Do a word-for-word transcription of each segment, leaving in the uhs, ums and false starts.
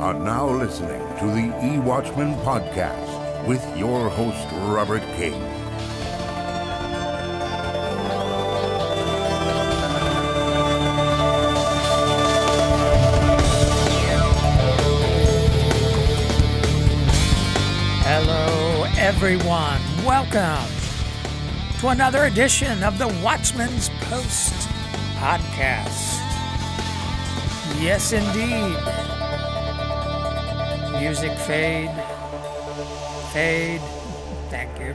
are now listening to the E-Watchman Podcast with your host, Robert King. Hello, everyone. Welcome to another edition of the Watchman's Post Podcast. Yes, indeed. Music fade. Fade. Thank you.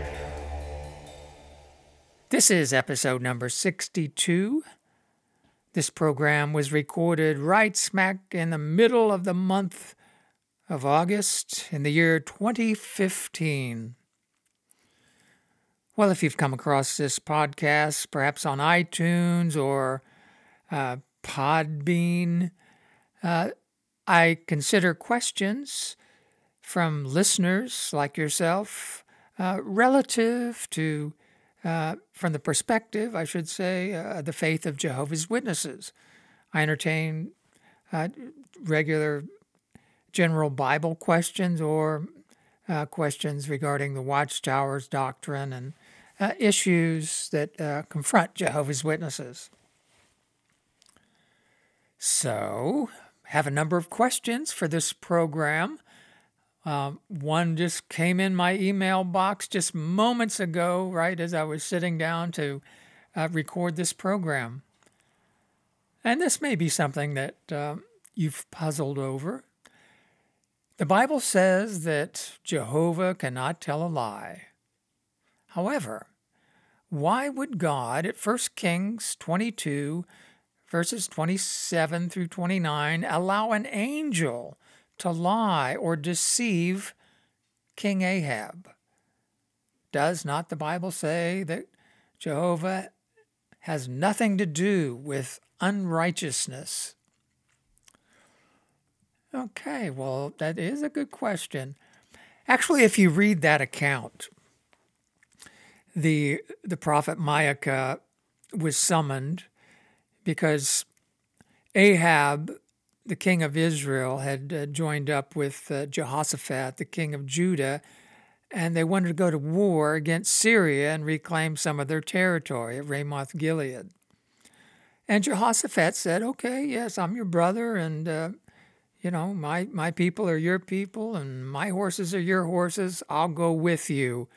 This is episode number sixty-two. This program was recorded right smack in the middle of the month of August in the year twenty fifteen. Well, if you've come across this podcast, perhaps on iTunes or uh, Podbean, uh, I consider questions from listeners like yourself uh, relative to, uh, from the perspective, I should say, uh, the faith of Jehovah's Witnesses. I entertain uh, regular general Bible questions or uh, questions regarding the Watchtower's doctrine and uh, issues that uh, confront Jehovah's Witnesses. So, have a number of questions for this program. Um, one just came in my email box just moments ago, right as I was sitting down to uh, record this program. And this may be something that uh, you've puzzled over. The Bible says that Jehovah cannot tell a lie. However, why would God at First Kings twenty-two, verses twenty-seven through twenty-nine, allow an angel to lie or deceive King Ahab? Does not the Bible say that Jehovah has nothing to do with unrighteousness? Okay, well, that is a good question. Actually, if you read that account, the the prophet Micah was summoned because Ahab, the king of Israel, had uh, joined up with uh, Jehoshaphat, the king of Judah, and they wanted to go to war against Syria and reclaim some of their territory at Ramoth Gilead. And Jehoshaphat said, okay, yes, I'm your brother, and uh, you know, my, my people are your people, and my horses are your horses. I'll go with you.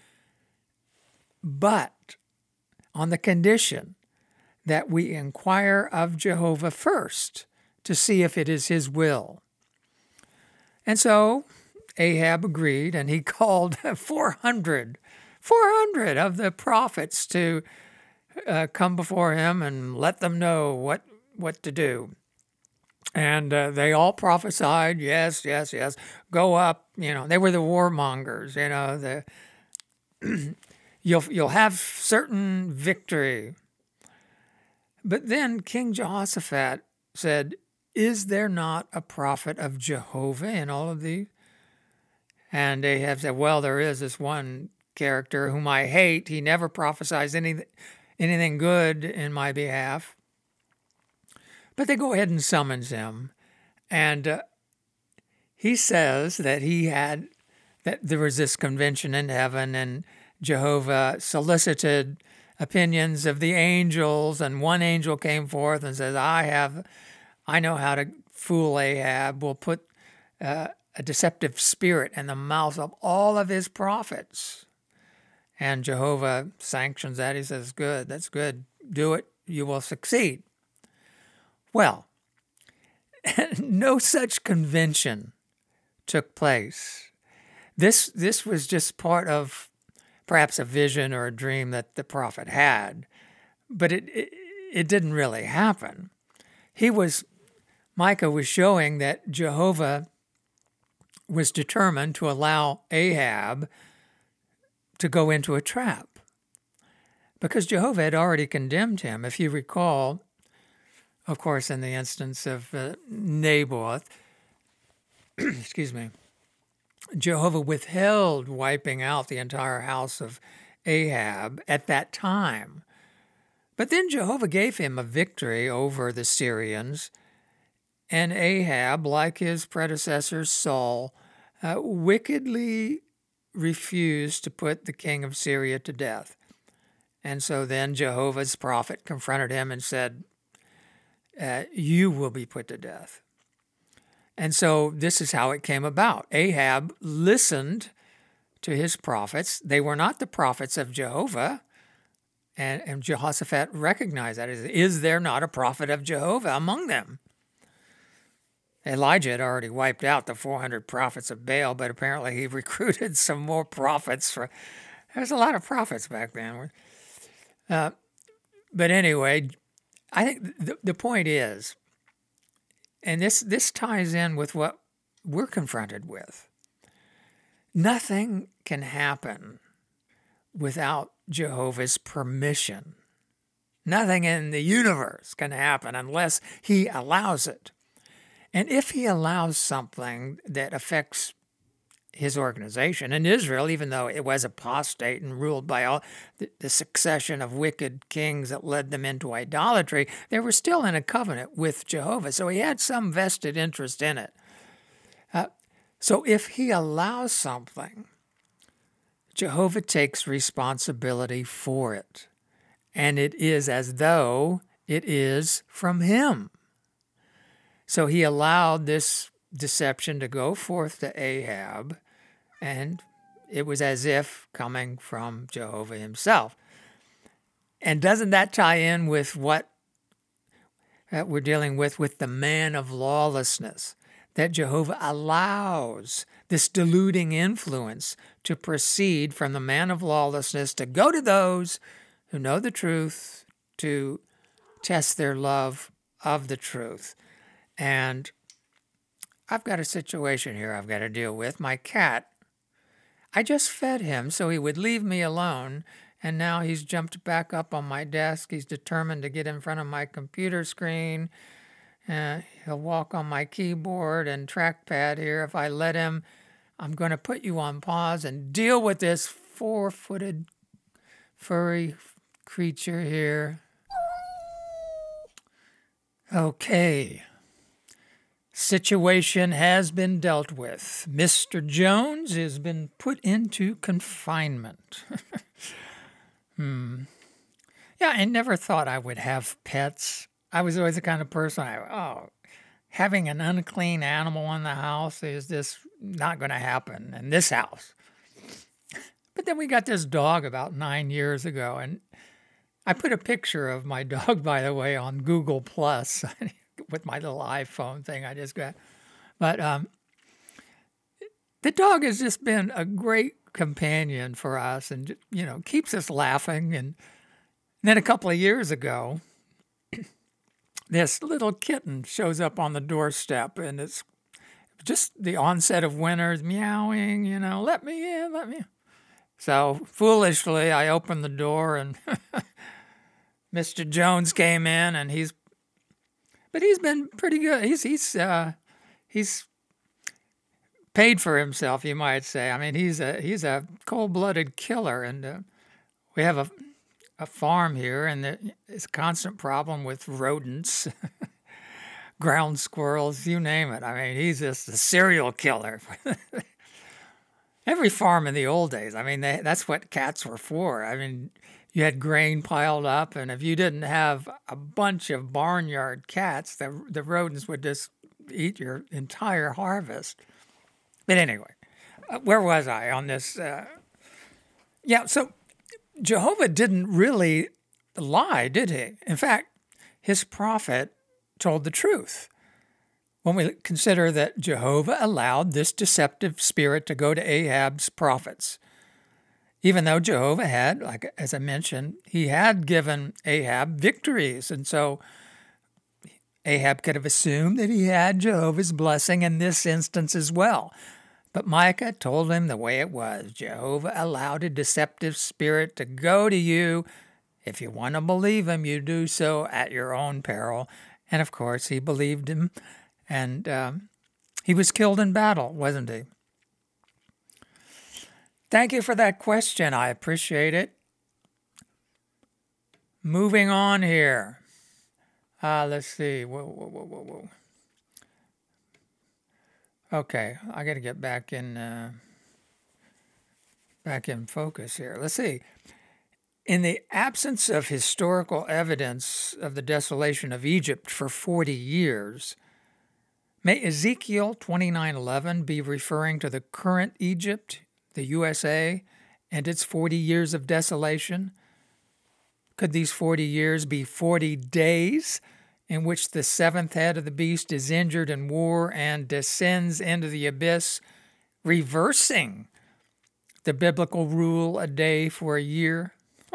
But on the condition that we inquire of Jehovah first to see if it is his will. And so Ahab agreed, and he called four hundred, four hundred of the prophets to uh, come before him and let them know what, what to do. And uh, they all prophesied, yes, yes, yes, go up. You know, they were the warmongers, you know, the you'll you'll have certain victory. But then King Jehoshaphat said, is there not a prophet of Jehovah in all of these? And Ahab said, well, there is this one character whom I hate. He never prophesies anything, anything good in my behalf. But they go ahead and summons him. And uh, he says that he had, that there was this convention in heaven and Jehovah solicited opinions of the angels, and one angel came forth and says, I have, I know how to fool Ahab. We'll put uh, a deceptive spirit in the mouth of all of his prophets. And Jehovah sanctions that. He says, good, that's good. Do it. You will succeed. Well, no such convention took place. This, this was just part of perhaps a vision or a dream that the prophet had, but it, it it didn't really happen. He was, Micah was showing that Jehovah was determined to allow Ahab to go into a trap because Jehovah had already condemned him. If you recall, of course, in the instance of uh, Naboth, excuse me, Jehovah withheld wiping out the entire house of Ahab at that time. But then Jehovah gave him a victory over the Syrians And Ahab, like his predecessor Saul, uh, wickedly refused to put the king of Syria to death. And so then Jehovah's prophet confronted him and said, uh, you will be put to death. And so this is how it came about. Ahab listened to his prophets. They were not the prophets of Jehovah. And, and Jehoshaphat recognized that. Is there not a prophet of Jehovah among them? Elijah had already wiped out the four hundred prophets of Baal, but apparently he recruited some more prophets. For There's a lot of prophets back then. Uh, but anyway, I think the, the point is, and this, this ties in with what we're confronted with, nothing can happen without Jehovah's permission. Nothing in the universe can happen unless he allows it. And if he allows something that affects his organization, in Israel, even though it was apostate and ruled by all the, the succession of wicked kings that led them into idolatry, they were still in a covenant with Jehovah. So he had some vested interest in it. Uh, so if he allows something, Jehovah takes responsibility for it. And it is as though it is from him. So he allowed this deception to go forth to Ahab, and it was as if coming from Jehovah himself. And doesn't that tie in with what uh, we're dealing with, with the man of lawlessness? That Jehovah allows this deluding influence to proceed from the man of lawlessness to go to those who know the truth, to test their love of the truth. And I've got a situation here I've got to deal with. My cat, I just fed him so he would leave me alone, and now he's jumped back up on my desk. He's determined to get in front of my computer screen. Uh, he'll walk on my keyboard and trackpad here. If I let him, I'm going to put you on pause and deal with this four-footed furry creature here. Okay. Situation has been dealt with. Mister Jones has been put into confinement. hmm. Yeah, I never thought I would have pets. I was always the kind of person, I, oh, having an unclean animal in the house is just not going to happen in this house. But then we got this dog about nine years ago, and I put a picture of my dog, by the way, on Google Plus. With my little iPhone thing I just got. But um, the dog has just been a great companion for us and, you know, keeps us laughing. And then a couple of years ago, this little kitten shows up on the doorstep, and it's just the onset of winter, meowing, you know, let me in, let me in. So foolishly, I opened the door, and Mister Jones came in, and he's But he's been pretty good. He's he's uh, he's paid for himself, you might say. I mean, he's a he's a cold-blooded killer, and uh, we have a a farm here, and there's a constant problem with rodents, ground squirrels, you name it. I mean, he's just a serial killer. Every farm in the old days, I mean, they, that's what cats were for. I mean, you had grain piled up, and if you didn't have a bunch of barnyard cats, the the rodents would just eat your entire harvest. But anyway, uh, where was I on this? Uh, yeah, so Jehovah didn't really lie, did he? In fact, his prophet told the truth. When we consider that Jehovah allowed this deceptive spirit to go to Ahab's prophets, even though Jehovah had, like as I mentioned, he had given Ahab victories. And so Ahab could have assumed that he had Jehovah's blessing in this instance as well. But Micah told him the way it was. Jehovah allowed a deceptive spirit to go to you. If you want to believe him, you do so at your own peril. And of course, he believed him. And um, he was killed in battle, wasn't he? Thank you for that question. I appreciate it. Moving on here. Uh, let's see. Whoa, whoa, whoa, whoa, whoa. Okay, I got to get back in uh, back in focus here. Let's see. In the absence of historical evidence of the desolation of Egypt for forty years, may Ezekiel twenty-nine eleven be referring to the current Egypt, the U S A, and its forty years of desolation? Could these forty years be forty days in which the seventh head of the beast is injured in war and descends into the abyss, reversing the biblical rule a day for a year?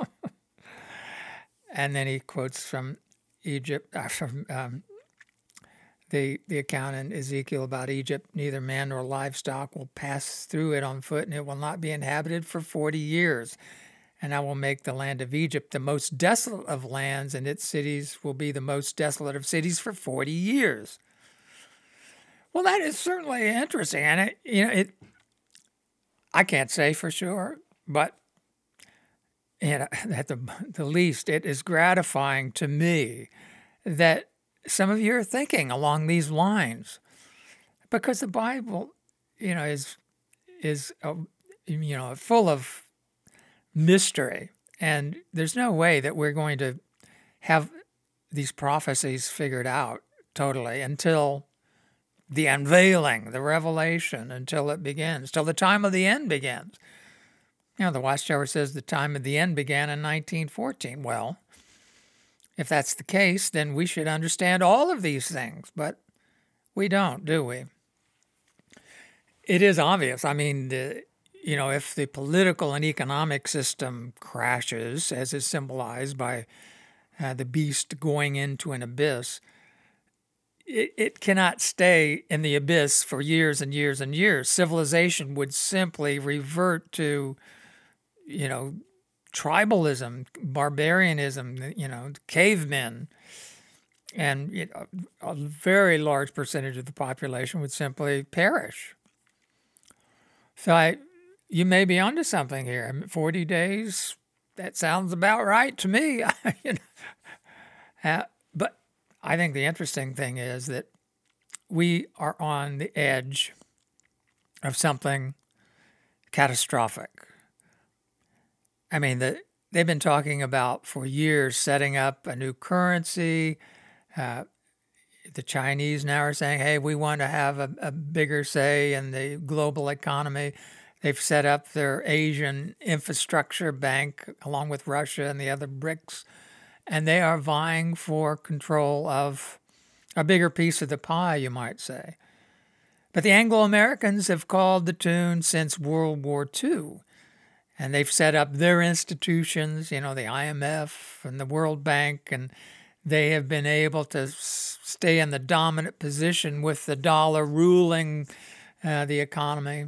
And then he quotes from Egypt, uh, from um, the the account in Ezekiel about Egypt: neither man nor livestock will pass through it on foot, and it will not be inhabited for forty years. And I will make the land of Egypt the most desolate of lands, and its cities will be the most desolate of cities for forty years. Well, that is certainly interesting, and it, you know, it. I can't say for sure, but you know, at the the least, it is gratifying to me that some of you are thinking along these lines, because the Bible, you know, is is uh, you know full of mystery, and there's no way that we're going to have these prophecies figured out totally until the unveiling, the revelation, until it begins, till the time of the end begins. You know, the Watchtower says the time of the end began in nineteen fourteen. Well, if that's the case, then we should understand all of these things, but we don't, do we? It is obvious. I mean, the, you know, if the political and economic system crashes, as is symbolized by uh, the beast going into an abyss, it, it cannot stay in the abyss for years and years and years. Civilization would simply revert to, you know, tribalism, barbarianism, you know, cavemen. And you know, a very large percentage of the population would simply perish. So I, you may be onto something here. forty days, that sounds about right to me. you know. uh, but I think the interesting thing is that we are on the edge of something catastrophic. I mean, the, they've been talking about for years setting up a new currency. Uh, the Chinese now are saying, hey, we want to have a, a bigger say in the global economy. They've set up their Asian infrastructure bank along with Russia and the other BRICS, and they are vying for control of a bigger piece of the pie, you might say. But the Anglo-Americans have called the tune since World War Two. And they've set up their institutions, you know, the I M F and the World Bank, and they have been able to s- stay in the dominant position with the dollar ruling uh, the economy.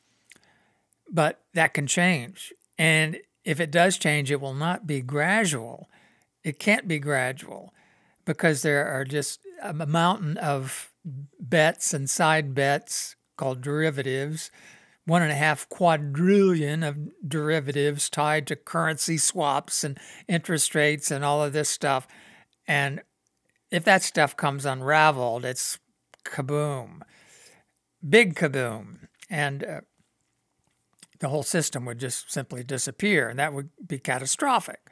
But that can change. And if it does change, it will not be gradual. It can't be gradual because there are just a mountain of bets and side bets called derivatives, one and a half quadrillion of derivatives tied to currency swaps and interest rates and all of this stuff. And if that stuff comes unraveled, it's kaboom, big kaboom. And uh, the whole system would just simply disappear, and that would be catastrophic.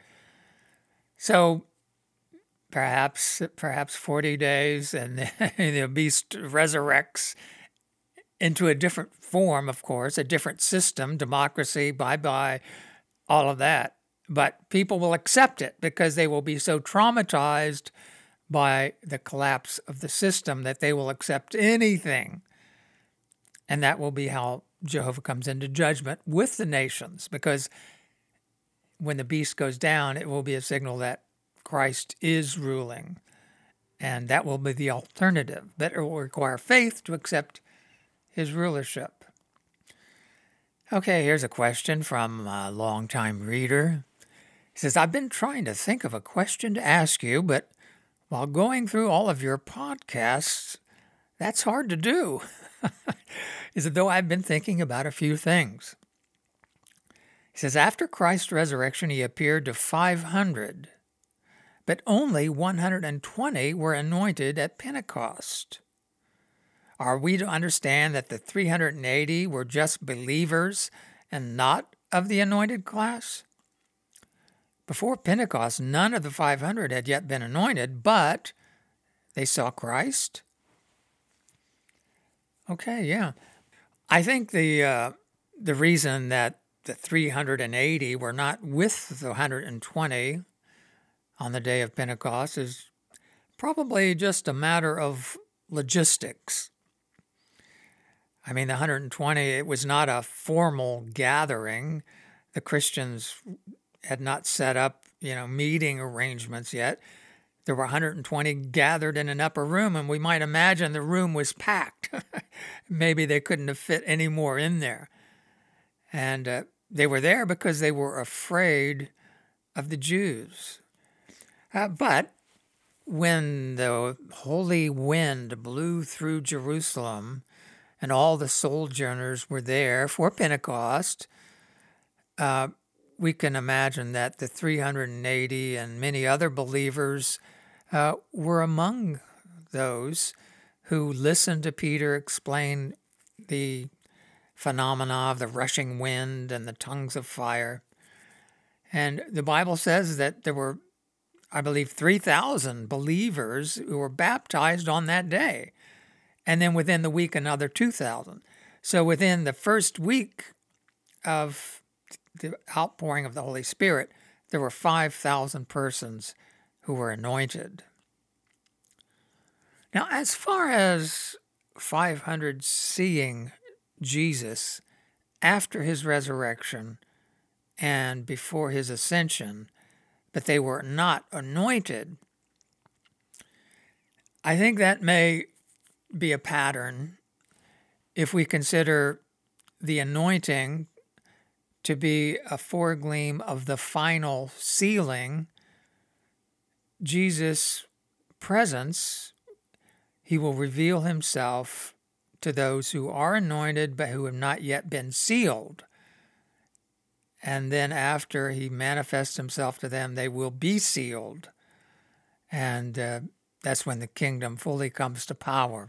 So perhaps perhaps forty days, and the beast resurrects into a different form, of course, a different system, democracy, bye-bye, all of that. But people will accept it because they will be so traumatized by the collapse of the system that they will accept anything. And that will be how Jehovah comes into judgment with the nations, because when the beast goes down, it will be a signal that Christ is ruling. And that will be the alternative. But it will require faith to accept his rulership. Okay, here's a question from a longtime reader. He says, I've been trying to think of a question to ask you, but while going through all of your podcasts, that's hard to do. Is it though I've been thinking about a few things. He says, after Christ's resurrection, he appeared to five hundred, but only one hundred twenty were anointed at Pentecost. Are we to understand that the three hundred eighty were just believers and not of the anointed class? Before Pentecost, none of the five hundred had yet been anointed, but they saw Christ. Okay, yeah. I think the uh, the reason that the three hundred eighty were not with the one hundred twenty on the day of Pentecost is probably just a matter of logistics. I mean, the one hundred twenty, it was not a formal gathering. The Christians had not set up, you know, meeting arrangements yet. There were one hundred twenty gathered in an upper room, and we might imagine the room was packed. Maybe they couldn't have fit any more in there. And uh, they were there because they were afraid of the Jews. Uh, but when the holy wind blew through Jerusalem and all the sojourners were there for Pentecost, uh, we can imagine that the three hundred eighty and many other believers uh, were among those who listened to Peter explain the phenomena of the rushing wind and the tongues of fire. And the Bible says that there were, I believe, three thousand believers who were baptized on that day. And then within the week, another two thousand. So within the first week of the outpouring of the Holy Spirit, there were five thousand persons who were anointed. Now, as far as five hundred seeing Jesus after his resurrection and before his ascension, but they were not anointed, I think that may be a pattern if we consider the anointing to be a foregleam of the final sealing. Jesus' presence, he will reveal himself to those who are anointed but who have not yet been sealed. And then after he manifests himself to them, they will be sealed. And uh, that's when the kingdom fully comes to power.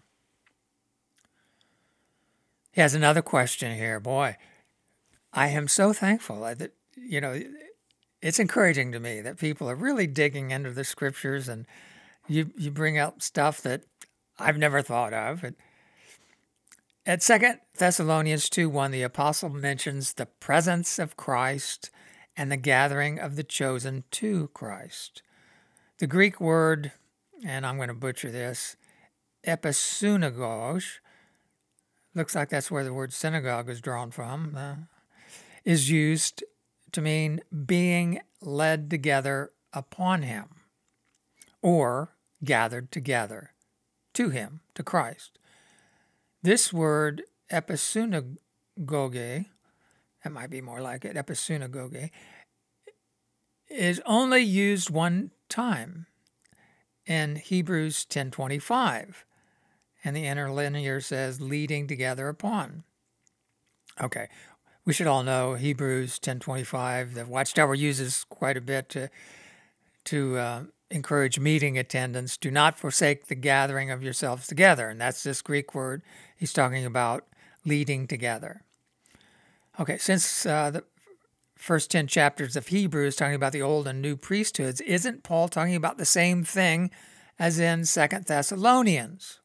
He has another question here. Boy, I am so thankful that, you know, it's encouraging to me that people are really digging into the scriptures, and you, you bring up stuff that I've never thought of. At Second Thessalonians two one, the apostle mentions the presence of Christ and the gathering of the chosen to Christ. The Greek word, and I'm going to butcher this, episunagogos, looks like that's where the word synagogue is drawn from, uh, is used to mean being led together upon him or gathered together to him, to Christ. This word episynagoge, that might be more like it, episynagoge, is only used one time in Hebrews ten twenty-five, and the interlinear says leading together upon. Okay, we should all know Hebrews ten twenty-five. The Watchtower uses quite a bit to to uh, encourage meeting attendance. Do not forsake the gathering of yourselves together, and that's this Greek word. He's talking about leading together. Okay, since uh, the first ten chapters of Hebrews talking about the old and new priesthoods, isn't Paul talking about the same thing as in Second Thessalonians?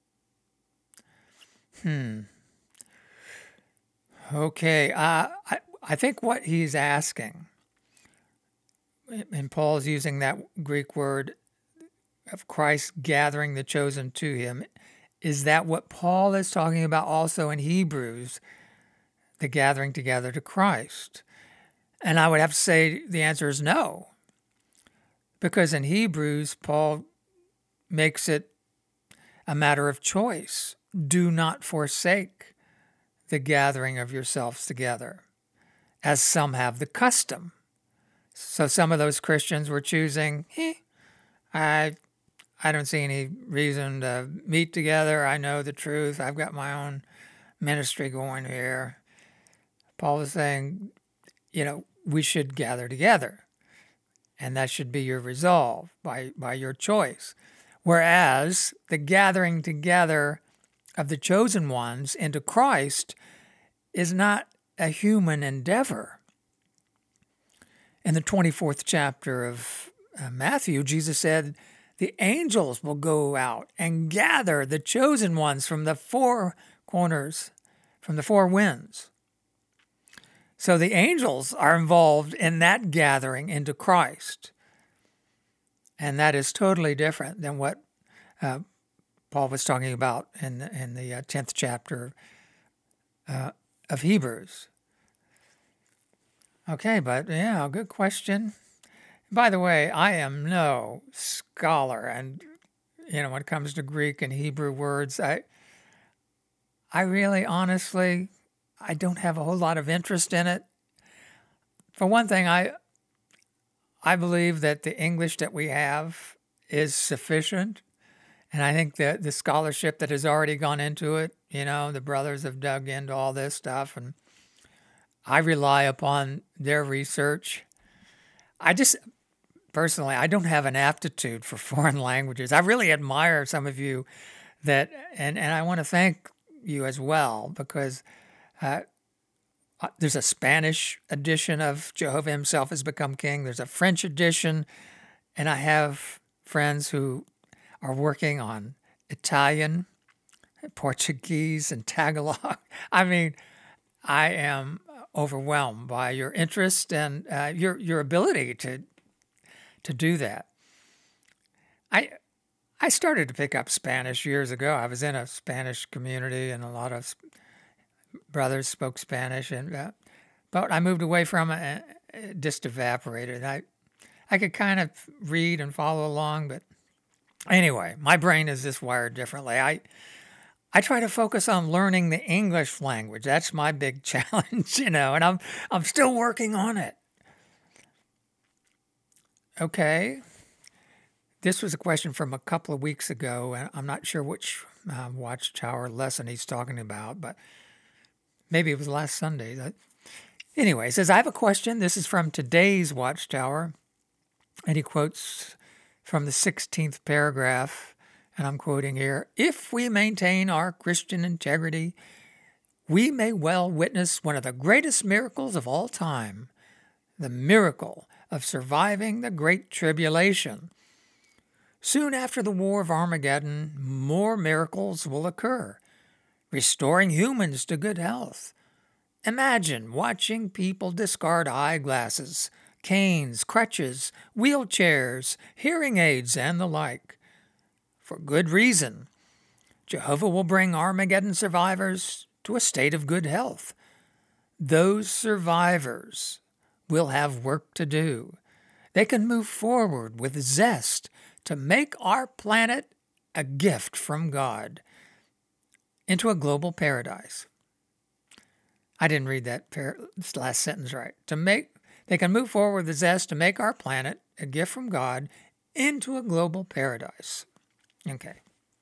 Hmm. Okay, uh, I, I think what he's asking, and Paul's using that Greek word of Christ gathering the chosen to him, is that what Paul is talking about also in Hebrews, the gathering together to Christ? And I would have to say the answer is no. Because in Hebrews, Paul makes it a matter of choice. Do not forsake the gathering of yourselves together, as some have the custom. So some of those Christians were choosing, eh, I I don't see any reason to meet together. I know the truth. I've got my own ministry going here. Paul was saying, you know, we should gather together. And that should be your resolve by, by your choice. Whereas the gathering together of the chosen ones into Christ is not a human endeavor. In the twenty-fourth chapter of uh, Matthew, Jesus said, the angels will go out and gather the chosen ones from the four corners, from the four winds. So the angels are involved in that gathering into Christ. And that is totally different than what uh, Paul was talking about in the, in the uh, tenth chapter uh, of Hebrews. Okay, but yeah, good question. By the way, I am no scholar, and you know, when it comes to Greek and Hebrew words, I, I really, honestly, I don't have a whole lot of interest in it. For one thing, I, I believe that the English that we have is sufficient, and I think that the scholarship that has already gone into it, you know, the brothers have dug into all this stuff, and I rely upon their research. I just, personally, I don't have an aptitude for foreign languages. I really admire some of you that, and, and I want to thank you as well, because uh, there's a Spanish edition of Jehovah Himself Has Become King. There's a French edition, and I have friends who are working on Italian, Portuguese, and Tagalog. I mean, I am overwhelmed by your interest and uh, your your ability to to do that. I I started to pick up Spanish years ago. I was in a Spanish community, and a lot of brothers spoke Spanish, and uh, but I moved away from it, and it just evaporated. I I could kind of read and follow along, but anyway, my brain is just wired differently. I I try to focus on learning the English language. That's my big challenge, you know, and I'm I'm still working on it. Okay. This was a question from a couple of weeks ago, and I'm not sure which uh, Watchtower lesson he's talking about, but maybe it was last Sunday. Anyway, he says, I have a question. This is from today's Watchtower, and he quotes from the sixteenth paragraph. And I'm quoting here, if we maintain our Christian integrity, we may well witness one of the greatest miracles of all time, the miracle of surviving the Great Tribulation. Soon after the War of Armageddon, more miracles will occur, restoring humans to good health. Imagine watching people discard eyeglasses, canes, crutches, wheelchairs, hearing aids, and the like. For good reason. Jehovah will bring Armageddon survivors to a state of good health. Those survivors will have work to do. They can move forward with zest to make our planet a gift from God into a global paradise. I didn't read that par- last sentence right. To make, they can move forward with zest to make our planet a gift from God into a global paradise. Okay.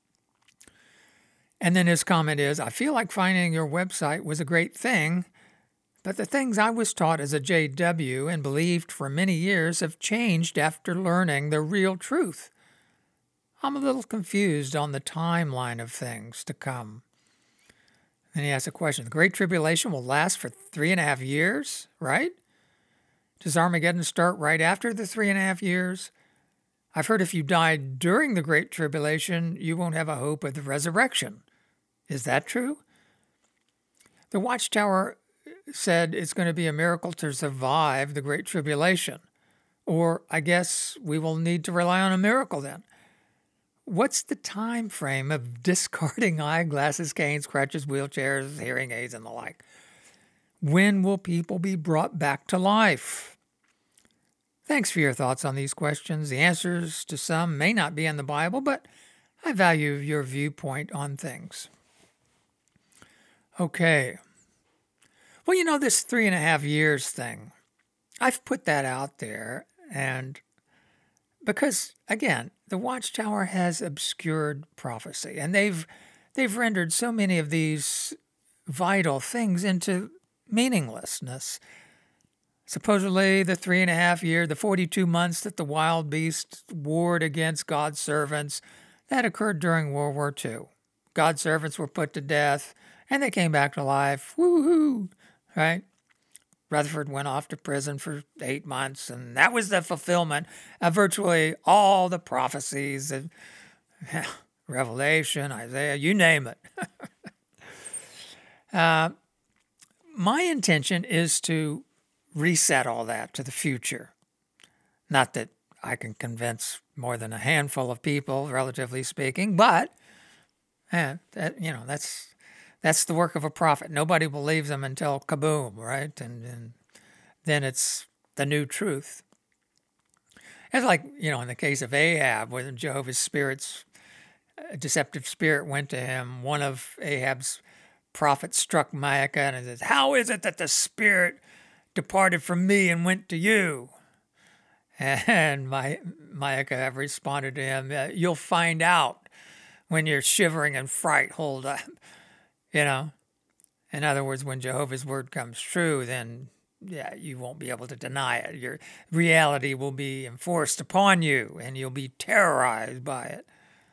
And then his comment is, I feel like finding your website was a great thing, but the things I was taught as a J W and believed for many years have changed after learning the real truth. I'm a little confused on the timeline of things to come. Then he asks a question. The Great Tribulation will last for three and a half years, right? Does Armageddon start right after the three and a half years? I've heard if you died during the Great Tribulation, you won't have a hope of the resurrection. Is that true? The Watchtower said it's going to be a miracle to survive the Great Tribulation. Or I guess we will need to rely on a miracle then. What's the time frame of discarding eyeglasses, canes, crutches, wheelchairs, hearing aids, and the like? When will people be brought back to life? Thanks for your thoughts on these questions. The answers to some may not be in the Bible, but I value your viewpoint on things. Okay. Well, you know, this three and a half years thing, I've put that out there, and because, again, the Watchtower has obscured prophecy, and they've they've rendered so many of these vital things into meaninglessness. Supposedly, the three and a half year, the forty-two months that the wild beast warred against God's servants, that occurred during World War Two. God's servants were put to death, and they came back to life. Woo-hoo, right? Rutherford went off to prison for eight months, and that was the fulfillment of virtually all the prophecies of Revelation, Isaiah, you name it. uh, my intention is to reset all that to the future. Not that I can convince more than a handful of people, relatively speaking, but eh, that, you know, that's that's the work of a prophet. Nobody believes them until kaboom, right? And, and then it's the new truth. It's like, you know, in the case of Ahab, when Jehovah's spirits, a deceptive spirit went to him, one of Ahab's prophets struck Micah and says, "How is it that the spirit departed from me and went to you?" And my, Micah responded to him, "You'll find out when you're shivering in fright. Hold up." You know, in other words, when Jehovah's word comes true, then, yeah, you won't be able to deny it. Your reality will be enforced upon you, and you'll be terrorized by it.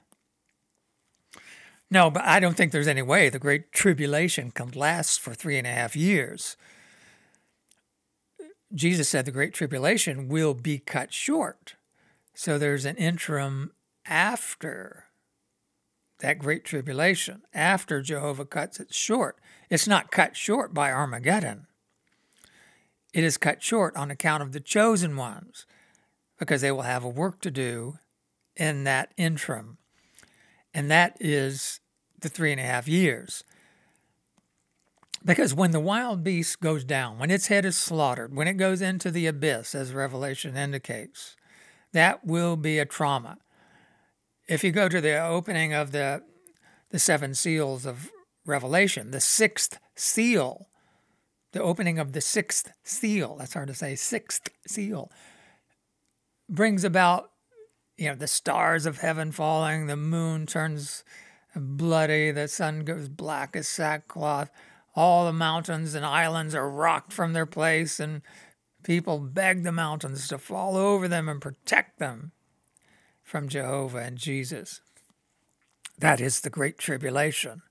No, but I don't think there's any way the Great Tribulation can last for three and a half years. Jesus said the Great Tribulation will be cut short. So there's an interim after that Great Tribulation, after Jehovah cuts it short. It's not cut short by Armageddon. It is cut short on account of the chosen ones, because they will have a work to do in that interim. And that is the three and a half years. Because when the wild beast goes down, when its head is slaughtered, when it goes into the abyss, as Revelation indicates, that will be a trauma. If you go to the opening of the, the seven seals of Revelation, the sixth seal, the opening of the sixth seal, that's hard to say, sixth seal, brings about, you know, the stars of heaven falling, the moon turns bloody, the sun goes black as sackcloth, all the mountains and islands are rocked from their place, and people beg the mountains to fall over them and protect them from Jehovah and Jesus. That is the Great Tribulation.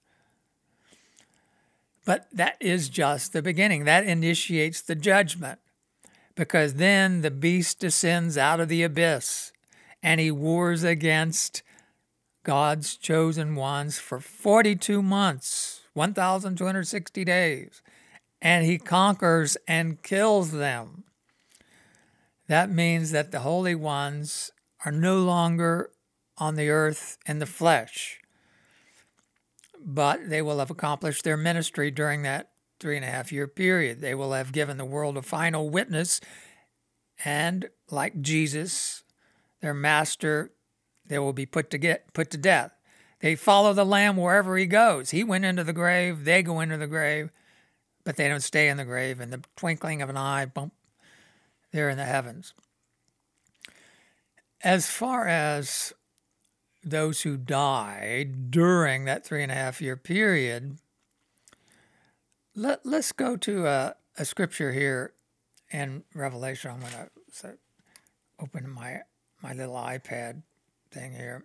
But that is just the beginning. That initiates the judgment, because then the beast descends out of the abyss and he wars against God's chosen ones for forty-two months, one thousand two hundred sixty days, and he conquers and kills them. That means that the holy ones are no longer on the earth in the flesh, but they will have accomplished their ministry during that three and a half year period. They will have given the world a final witness, and like Jesus, their master, they will be put to get put to death. They follow the Lamb wherever he goes. He went into the grave, they go into the grave, but they don't stay in the grave. In the twinkling of an eye, bump, they're in the heavens. As far as those who die during that three and a half year period, let, let's go to a, a scripture here in Revelation. I'm going to open my, my little iPad thing here.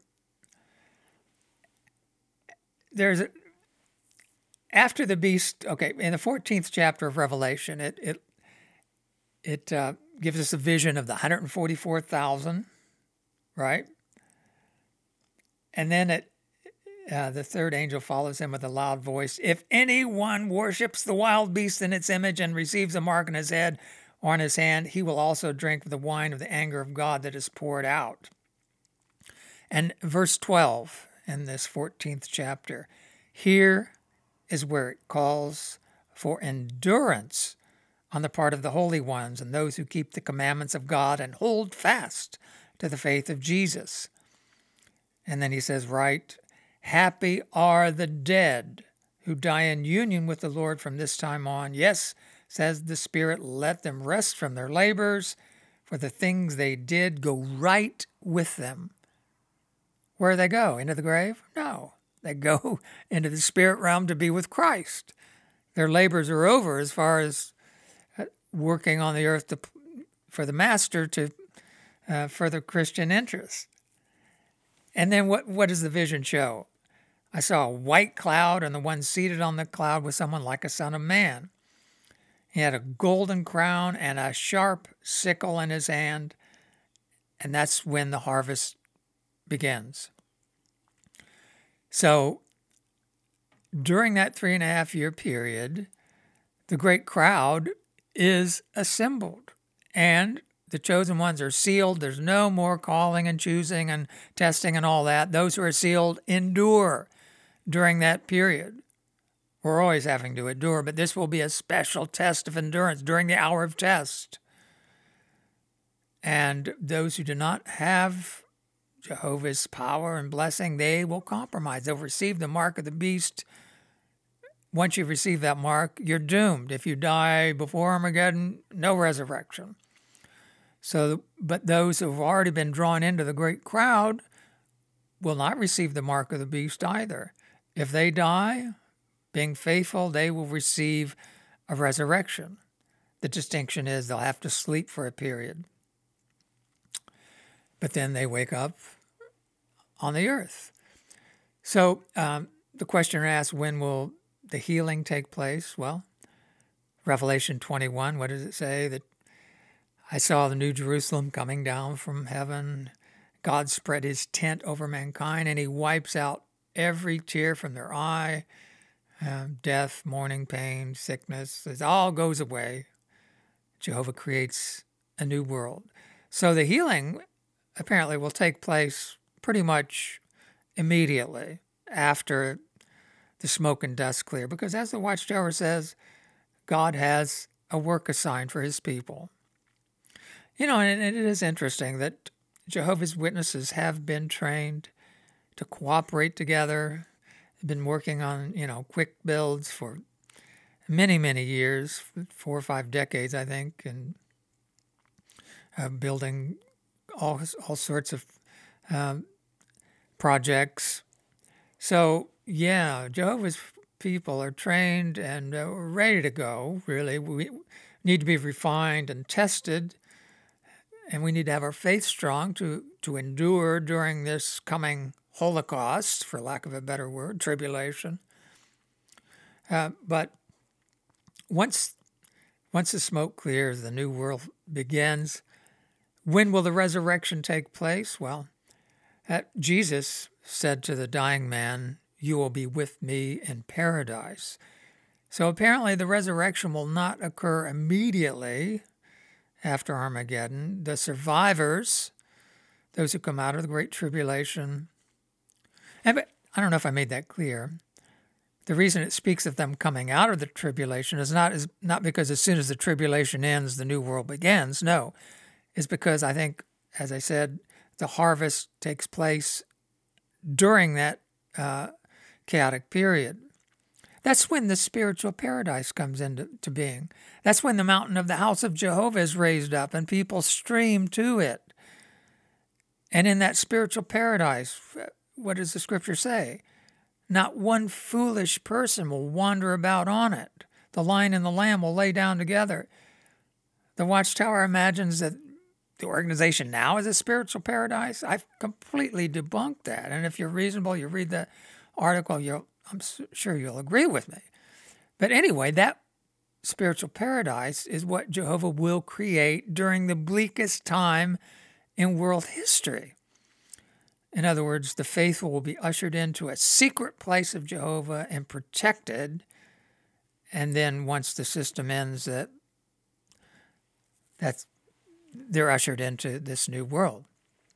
There's a, after the beast, okay, in the fourteenth chapter of Revelation, it it it uh, gives us a vision of the one hundred forty-four thousand, right? And then it, uh, the third angel follows him with a loud voice. "If anyone worships the wild beast in its image and receives a mark on his head or on his hand, he will also drink the wine of the anger of God that is poured out." And verse twelve in this fourteenth chapter, here is where it calls for endurance on the part of the holy ones and those who keep the commandments of God and hold fast to the faith of Jesus. And then he says, right, "Happy are the dead who die in union with the Lord from this time on. Yes, says the Spirit, let them rest from their labors, for the things they did go right with them." Where do they go? Into the grave? No. They go into the spirit realm to be with Christ. Their labors are over as far as working on the earth to, for the Master to uh, further Christian interests. And then what, what does the vision show? I saw a white cloud, and the one seated on the cloud was someone like a son of man. He had a golden crown and a sharp sickle in his hand, and that's when the harvest begins. So during that three and a half year period, the great crowd is assembled, and the chosen ones are sealed. There's no more calling and choosing and testing and all that. Those who are sealed endure during that period. We're always having to endure, but this will be a special test of endurance during the hour of test. And those who do not have Jehovah's power and blessing, they will compromise. They'll receive the mark of the beast. Once you receive that mark, you're doomed. If you die before Armageddon, no resurrection. So, but those who have already been drawn into the great crowd will not receive the mark of the beast either. If they die, being faithful, they will receive a resurrection. The distinction is they'll have to sleep for a period. But then they wake up on the earth. So um, the questioner asks, when will the healing take place? Well, Revelation twenty-one, what does it say? That I saw the New Jerusalem coming down from heaven. God spread his tent over mankind, and he wipes out every tear from their eye. Um, death, mourning, pain, sickness, it all goes away. Jehovah creates a new world. So the healing apparently will take place pretty much immediately after the smoke and dust clear, because as the Watchtower says, God has a work assigned for his people. You know, and it is interesting that Jehovah's Witnesses have been trained to cooperate together. They've been working on, you know, quick builds for many, many years, four or five decades, I think, and uh, building all all sorts of um, projects. So, yeah, Jehovah's people are trained and uh, ready to go, really. We need to be refined and tested, and we need to have our faith strong to, to endure during this coming Holocaust, for lack of a better word, tribulation. Uh, but once once the smoke clears, the new world begins. When will the resurrection take place? Well, uh, Jesus said to the dying man, "You will be with me in paradise." So apparently the resurrection will not occur immediately after Armageddon. The survivors, those who come out of the Great Tribulation, and but I don't know if I made that clear. The reason it speaks of them coming out of the tribulation is not is not because as soon as the tribulation ends, the new world begins. No, it's because I think, as I said, the harvest takes place during that uh, chaotic period. That's when the spiritual paradise comes into to being. That's when the mountain of the house of Jehovah is raised up and people stream to it. And in that spiritual paradise, what does the scripture say? Not one foolish person will wander about on it. The lion and the lamb will lay down together. The Watchtower imagines that the organization now is a spiritual paradise. I've completely debunked that. And if you're reasonable, you read the article, you'll, I'm sure you'll agree with me. But anyway, that spiritual paradise is what Jehovah will create during the bleakest time in world history. In other words, the faithful will be ushered into a secret place of Jehovah and protected. And then once the system ends, that that's they're ushered into this new world.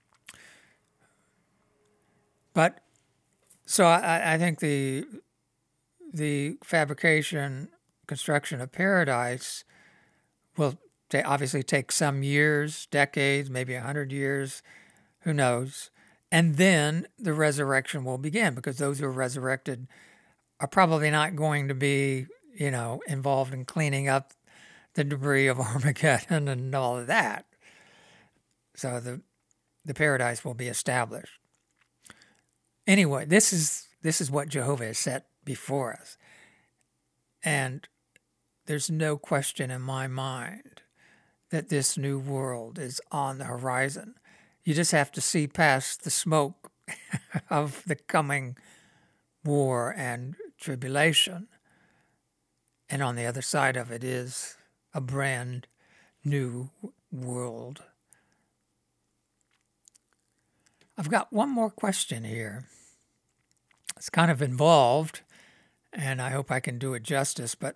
But so I, I think the the fabrication, construction of paradise will t- obviously take some years, decades, maybe a hundred years, who knows. And then the resurrection will begin, because those who are resurrected are probably not going to be, you know, involved in cleaning up the debris of Armageddon and all of that. So the the paradise will be established. Anyway, this is this is what Jehovah has set before us. And there's no question in my mind that this new world is on the horizon. You just have to see past the smoke of the coming war and tribulation. And on the other side of it is a brand new world. I've got one more question here. It's kind of involved, and I hope I can do it justice, but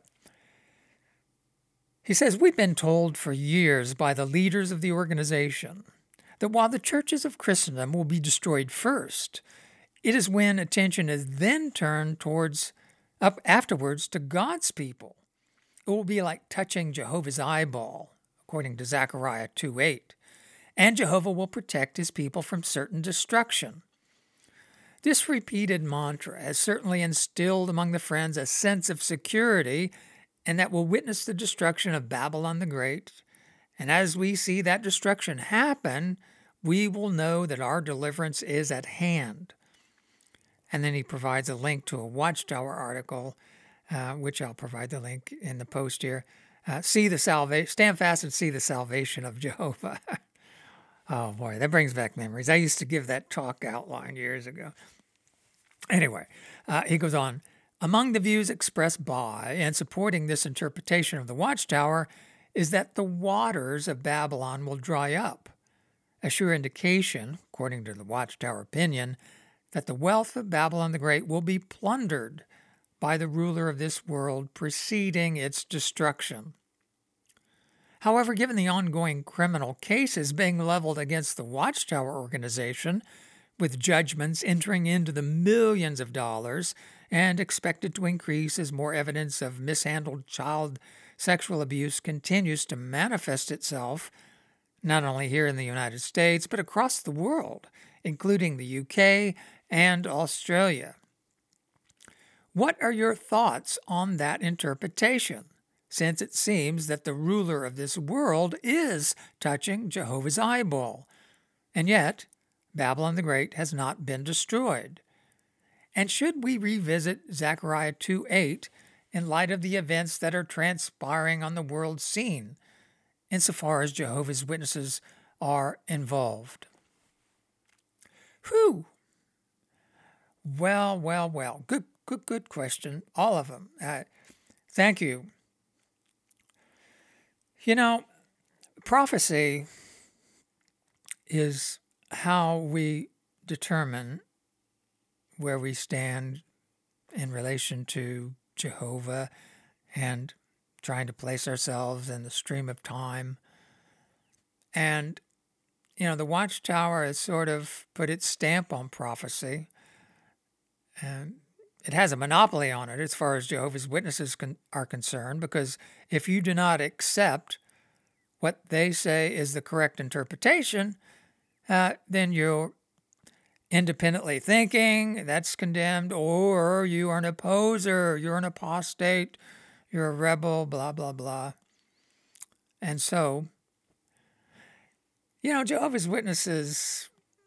he says, we've been told for years by the leaders of the organization that while the churches of Christendom will be destroyed first, it is when attention is then turned towards, up afterwards to God's people. It will be like touching Jehovah's eyeball, according to Zechariah two eight, and Jehovah will protect his people from certain destruction. This repeated mantra has certainly instilled among the Friends a sense of security, and that will witness the destruction of Babylon the Great. And as we see that destruction happen, we will know that our deliverance is at hand. And then he provides a link to a Watchtower article, uh, which I'll provide the link in the post here. Uh, see the salvation, stand fast and see the salvation of Jehovah. Oh boy, that brings back memories. I used to give that talk outline years ago. Anyway, uh, he goes on. Among the views expressed by and supporting this interpretation of the Watchtower is that the waters of Babylon will dry up, a sure indication, according to the Watchtower opinion, that the wealth of Babylon the Great will be plundered by the ruler of this world preceding its destruction. However, given the ongoing criminal cases being leveled against the Watchtower organization, with judgments entering into the millions of dollars and expected to increase as more evidence of mishandled child sexual abuse continues to manifest itself, not only here in the United States, but across the world, including the U K and Australia. What are your thoughts on that interpretation, since it seems that the ruler of this world is touching Jehovah's eyeball, and yet Babylon the Great has not been destroyed? And should we revisit Zechariah two eight in light of the events that are transpiring on the world scene, insofar as Jehovah's Witnesses are involved? Whew! Well, well, well. Good, good, good question. All of them. Uh, thank you. You know, prophecy is how we determine where we stand in relation to Jehovah and trying to place ourselves in the stream of time. And, you know, the Watchtower has sort of put its stamp on prophecy, and it has a monopoly on it as far as Jehovah's Witnesses con- are concerned, because if you do not accept what they say is the correct interpretation, uh, then you're independently thinking, that's condemned, or you are an opposer, you're an apostate, you're a rebel, blah, blah, blah. And so, you know, Jehovah's Witnesses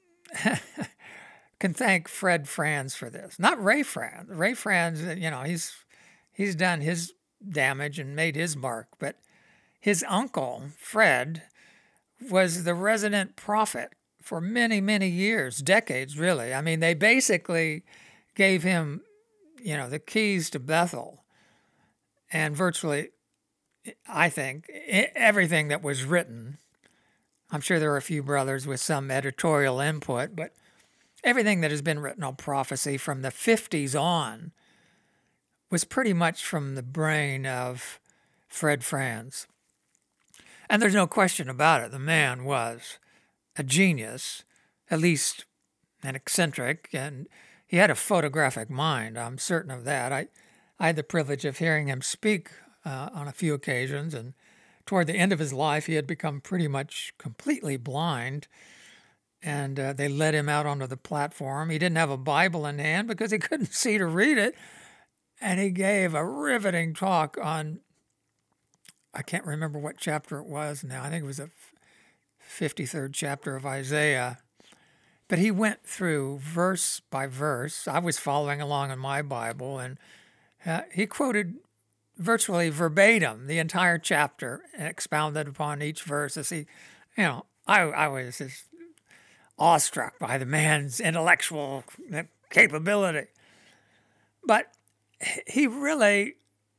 can thank Fred Franz for this. Not Ray Franz. Ray Franz, you know, he's he's done his damage and made his mark, but his uncle, Fred, was the resident prophet for many, many years, decades, really. I mean, they basically gave him, you know, the keys to Bethel. And virtually, I think, everything that was written, I'm sure there are a few brothers with some editorial input, but everything that has been written on prophecy from the fifties on was pretty much from the brain of Fred Franz. And there's no question about it. The man was a genius, at least an eccentric, and he had a photographic mind. I'm certain of that. I, I had the privilege of hearing him speak uh, on a few occasions, and toward the end of his life, he had become pretty much completely blind, and uh, they led him out onto the platform. He didn't have a Bible in hand because he couldn't see to read it, and he gave a riveting talk on, I can't remember what chapter it was now. I think it was a fifty-third chapter of Isaiah. But he went through verse by verse. I was following along in my Bible, and uh, he quoted virtually verbatim the entire chapter and expounded upon each verse. As he, you know, I, I was just awestruck by the man's intellectual capability. But he really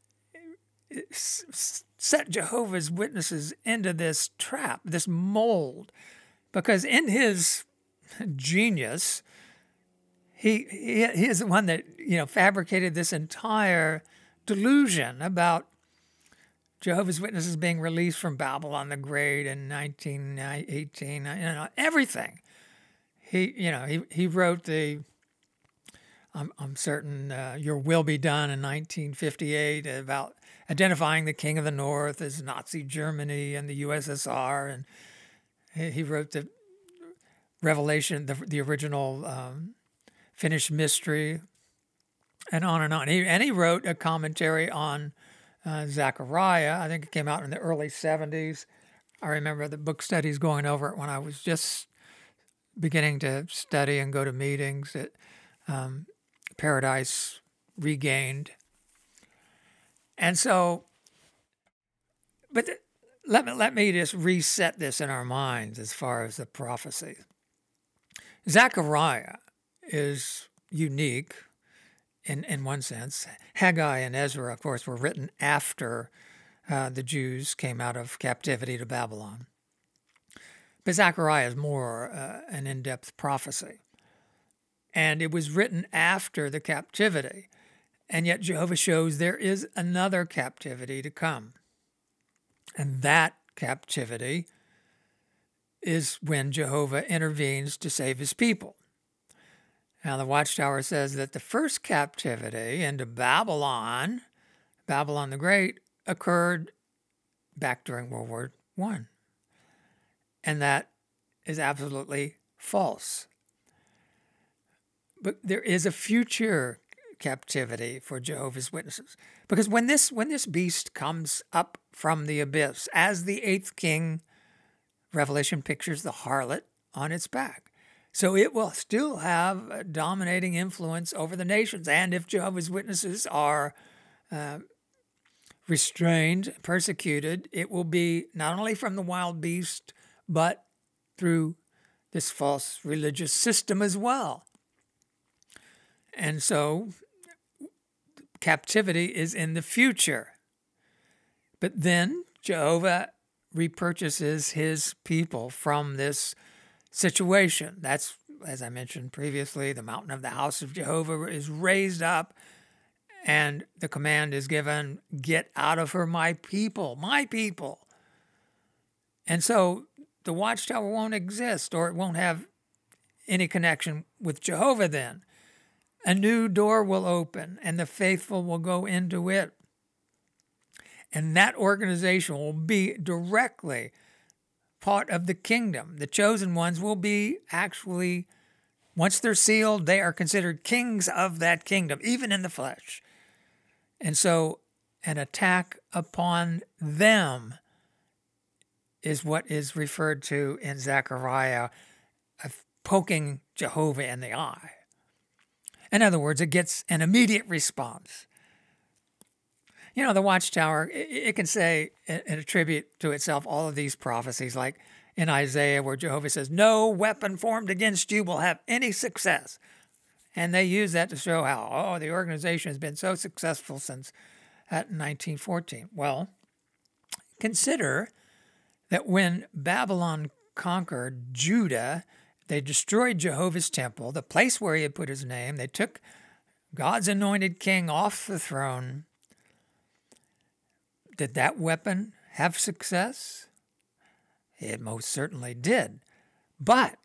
set Jehovah's Witnesses into this trap, this mold, because in his genius, he, he he is the one that, you know, fabricated this entire delusion about Jehovah's Witnesses being released from Babylon the Great in nineteen eighteen, you know, everything. He, you know, he, he wrote the, I'm, I'm certain, uh, Your Will Be Done in nineteen fifty-eight about identifying the King of the North as Nazi Germany and the U S S R. And he, he wrote the Revelation, the, the original um, Finnish mystery, and on and on. He, and he wrote a commentary on uh, Zechariah. I think it came out in the early seventies. I remember the book studies going over it when I was just beginning to study and go to meetings at um, Paradise Regained. And so, but the, let me, let me just reset this in our minds as far as the prophecy. Zechariah is unique in, in one sense. Haggai and Ezra, of course, were written after uh, the Jews came out of captivity to Babylon. But Zechariah is more uh, an in-depth prophecy. And it was written after the captivity. And yet Jehovah shows there is another captivity to come. And that captivity is when Jehovah intervenes to save his people. Now, the Watchtower says that the first captivity into Babylon, Babylon the Great, occurred back during World War One. And that is absolutely false. But there is a future captivity for Jehovah's Witnesses. Because when this when this beast comes up from the abyss, as the eighth king, Revelation pictures the harlot on its back. So it will still have a dominating influence over the nations. And if Jehovah's Witnesses are uh, restrained, persecuted, it will be not only from the wild beast, but through this false religious system as well. And so captivity is in the future. But then Jehovah repurchases his people from this situation. That's, as I mentioned previously, the mountain of the house of Jehovah is raised up, and the command is given, get out of her, my people, my people. And so the Watchtower won't exist, or it won't have any connection with Jehovah then. A new door will open, and the faithful will go into it. And that organization will be directly part of the kingdom. The chosen ones will be actually, once they're sealed, they are considered kings of that kingdom, even in the flesh. And so an attack upon them is what is referred to in Zechariah of poking Jehovah in the eye. In other words, it gets an immediate response. You know, the Watchtower, it, it can say and attribute to itself all of these prophecies, like in Isaiah where Jehovah says, no weapon formed against you will have any success. And they use that to show how, oh, the organization has been so successful since at nineteen fourteen. Well, consider that when Babylon conquered Judah, they destroyed Jehovah's temple, the place where he had put his name. They took God's anointed king off the throne. Did that weapon have success? It most certainly did. But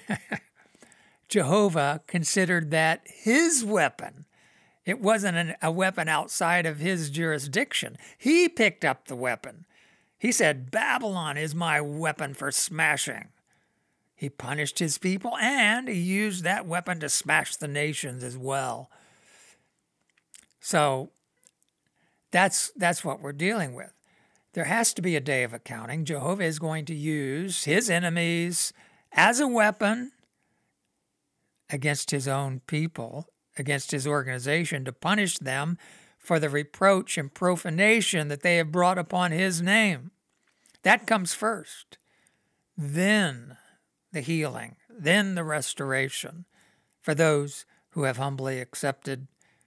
Jehovah considered that his weapon. It wasn't an, a weapon outside of his jurisdiction. He picked up the weapon. He said, Babylon is my weapon for smashing. He punished his people, and he used that weapon to smash the nations as well. So that's that's what we're dealing with. There has to be a day of accounting. Jehovah is going to use his enemies as a weapon against his own people, against his organization, to punish them for the reproach and profanation that they have brought upon his name. That comes first. Then the healing, then the restoration for those who have humbly accepted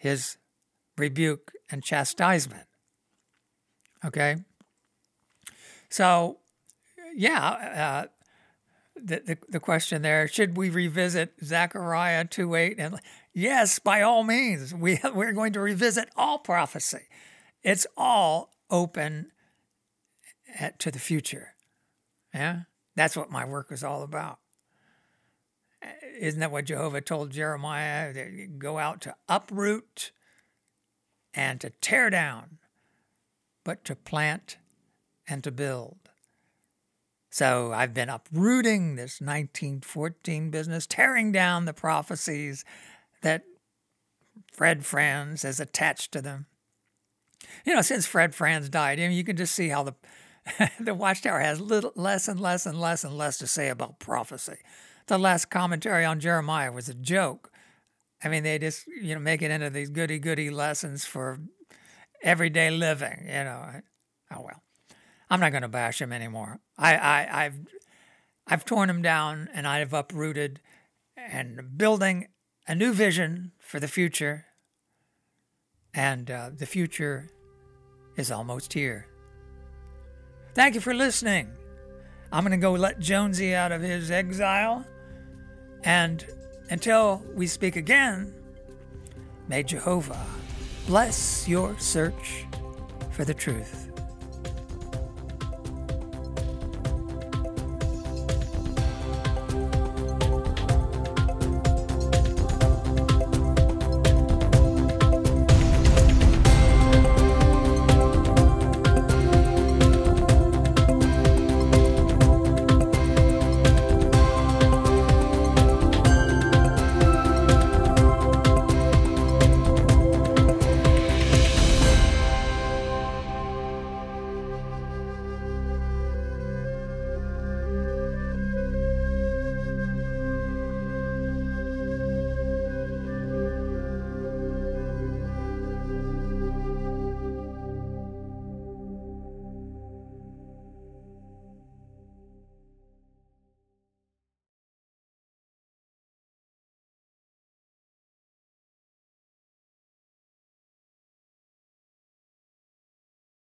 his rebuke and chastisement. Okay? So, yeah, uh, the, the the question there, should we revisit Zechariah two eight? And yes, by all means, we, we're going to revisit all prophecy. It's all open at, to the future. Yeah? That's what my work was all about. Isn't that what Jehovah told Jeremiah? Go out to uproot and to tear down, but to plant and to build. So I've been uprooting this nineteen fourteen business, tearing down the prophecies that Fred Franz has attached to them. You know, since Fred Franz died, I mean, you can just see how the the Watchtower has little, less and less and less and less to say about prophecy. The last commentary on Jeremiah was a joke. I mean, they just, you know, make it into these goody-goody lessons for everyday living, you know. Oh, well. I'm not going to bash him anymore. I, I, I've, I've torn him down, and I've uprooted and building a new vision for the future. And uh, the future is almost here. Thank you for listening. I'm going to go let Jonesy out of his exile. And until we speak again, may Jehovah bless your search for the truth.